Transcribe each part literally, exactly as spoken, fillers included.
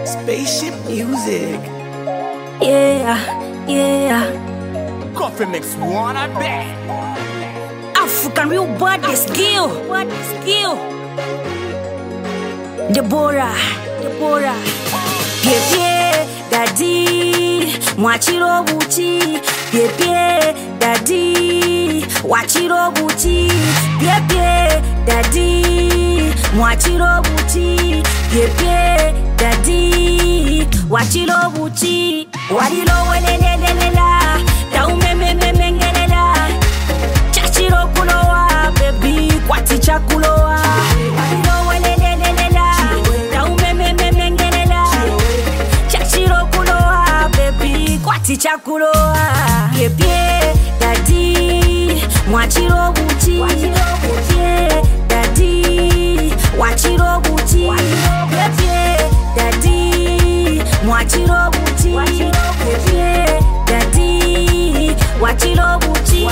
Spaceship music. Yeah, yeah. Coffee mix one, I bet. African real body skill. Body skill. Deborah, Deborah. Pepe, daddy. Mwachiro buchi. Pepe, daddy. Wachiro buchi. Pepe, daddy. Mwachiro buchi. Pepe, daddy. Wachiro buchi. Wadilo welelelela. Daumemememengelela. Chachiro kulowa, baby. Kwati chakulowa. Wadilo welelelela. Daumemememengelela. Chachiro kulowa, baby. Kwati chakulowa. Pepe, daddy. Mwachiro buchi. Pepe, daddy. Wachiro buchi. Pepe, daddy. Mwachiro buchi. Pepe, daddy. Wachiro buchi.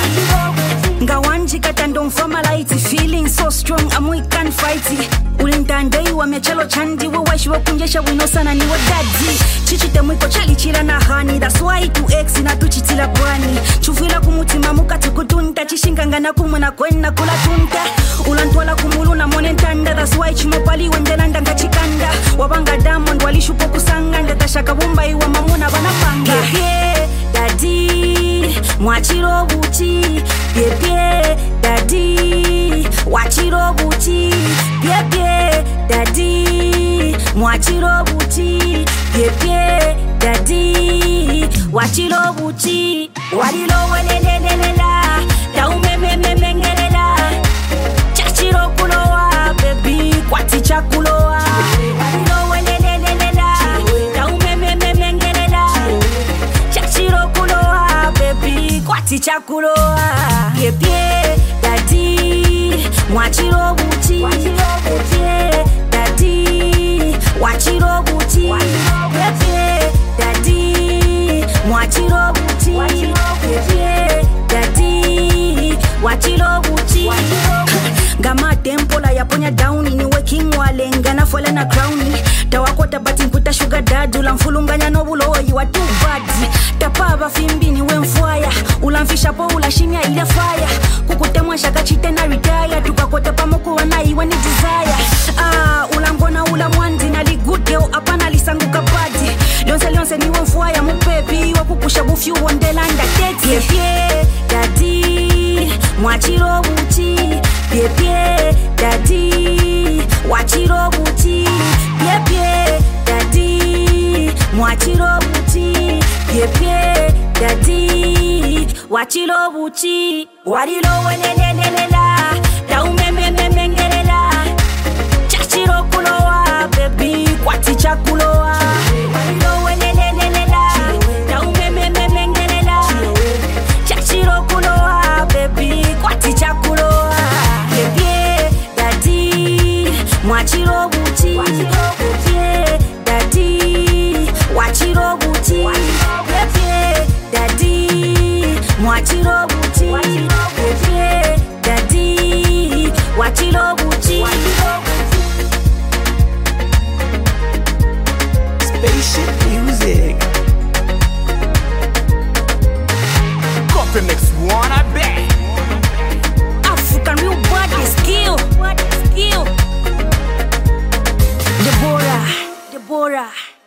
Ngawanji katando mfama light. Feeling so strong I'm we can fight it. Ulintandei wa mechalo chandi. Wawashi wakunjesha wino sana ni wadadi. Chichite mwiko chali chila na hani. That's why to X na tuchitila kwani. Chufila kumutima muka tukutunta. Chishinganga na kumuna kwena kula tunta. Ulantwala kumulu na monentanda. That's why chimopali wendelanda ngachikanda. Wabanga diamond walishupo kusanga. Ndetashaka bumba iwa mamuna banapanga. Pepe, daddy. Mwachiro buchi. Pepe, daddy. Wachiro buchi. Pepe, daddy. Mwachiro buchi. Pepe, daddy. Wachiro buchi. Wadilo welelelela. Daumemememengelela. Chachiro kulowa, baby. Kwati chakulowa. Wadilo welelelela. Daumemememengelela. Chachiro kulowa, baby. Kwati chakulowa. Pepe, daddy. Mwachiro buchi. Pepe, daddy. Wachiro buchi. Pepe, daddy. Mwachiro buchi. Pepe, daddy. Wachiro buchi. Gama tempola ya ponya downi. Niwe king walenga na fole na crowni. Tawakota bati mputa sugar dad. Ulamfulunganya no bulo you are too bad. Tapaba fimbi niwe mfwaya. Ulamfisha po ulashimia ile fire. Kukutemwa shaka chite na retire. Tukakota pamoku wana iwa ni desire. Ah, ulambona ula mwandi na ligudeo. Apana lisanguka badi. Lionse lionse niwe mfwaya mupepi. Wakukusha bufyu wondelanda teti. Pepe, daddy. Mwachiro buchi. Pepe, daddy. Wachiro buchi. Pepe, daddy. Mwachiro buchi. Pepe, daddy. Wachiro buchi. Wadilo welelelela. Daumemememengelela. Chachiro kulowa, baby. Kwati chakulowa. Wadilo welelelela. Daumemememengelela. Chachiro kulowa, baby. Kwati chakulowa. Pepe, daddy. Mwachiro buchi. Pepe, daddy. Wachiro buchi. Pepe, daddy. Mwachiro buchi. Pepe, daddy. Wachiro buchi. Spaceship music. Coffee mix one, I bet. African real body skill. Body skill. Deborah, Deborah.